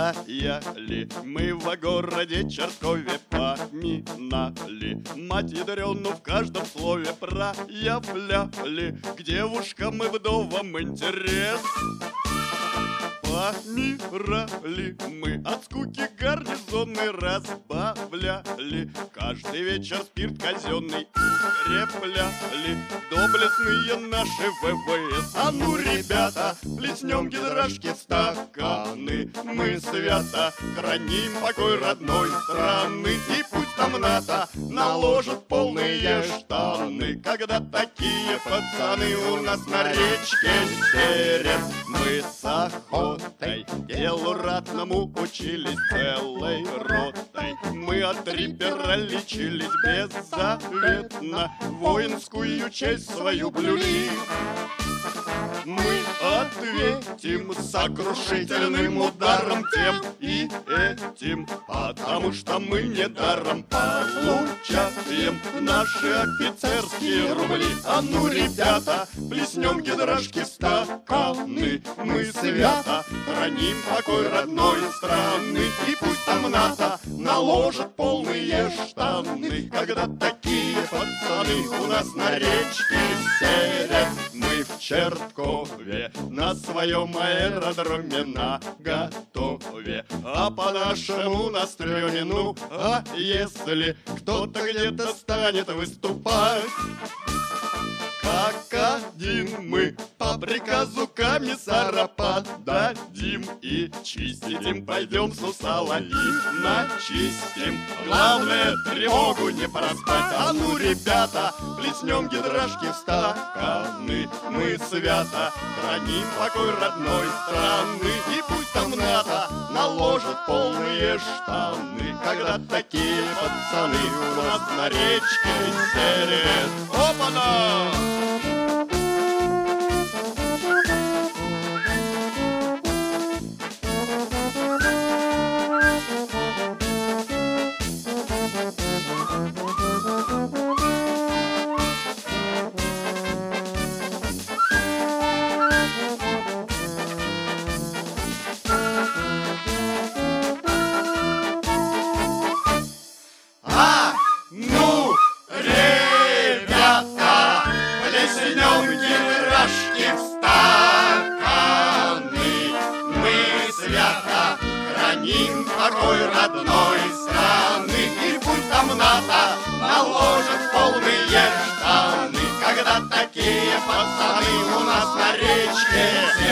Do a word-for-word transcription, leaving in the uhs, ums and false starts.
стояли, мы во городе Черткове поминали мать ядрёну в каждом слове проявляли к девушкам и вдовам интерес. Помирали мы от скуки, гарнизонный разбавляли, каждый вечер спирт казенный укрепляли доблестные наши ВВС. А ну, ребята, плеснем гидрашки в стаканы, мы свято храним покой родной страны. И пусть там НАТО наложит полные штаны, когда такие пацаны у нас на речке серят. Мы с охотой делу ратному учились целой ротой, мы от рипера лечились беззаветно, воинскую честь свою блюли. Мы ответим сокрушительным ударом тем и этим, потому что мы недаром получаем наши офицерские рубли. А ну, ребята, плеснем гидрашки в стаканы, мы свято храним покой родной страны. И пусть там НАТО наложит полные штаны, когда такие пацаны у нас на речке серят. Мы в Черткове на своем аэродроме наготове, а по-нашему на стреме. Ну, а если кто-то где-то станет выступать, как один мы по приказу комиссара поддадим и чистить им пойдем сусала и начистим. Главное, тревогу не проспать. А ну, ребята, плеснем гидрашки в стаканы, мы свято храним покой родной страны. И пусть там НАТО наложит полные штаны, когда такие пацаны у нас на речке серят. Опа-на! Покой родной страны. И пусть там НАТО наложит полные штаны, когда такие пацаны у нас на речке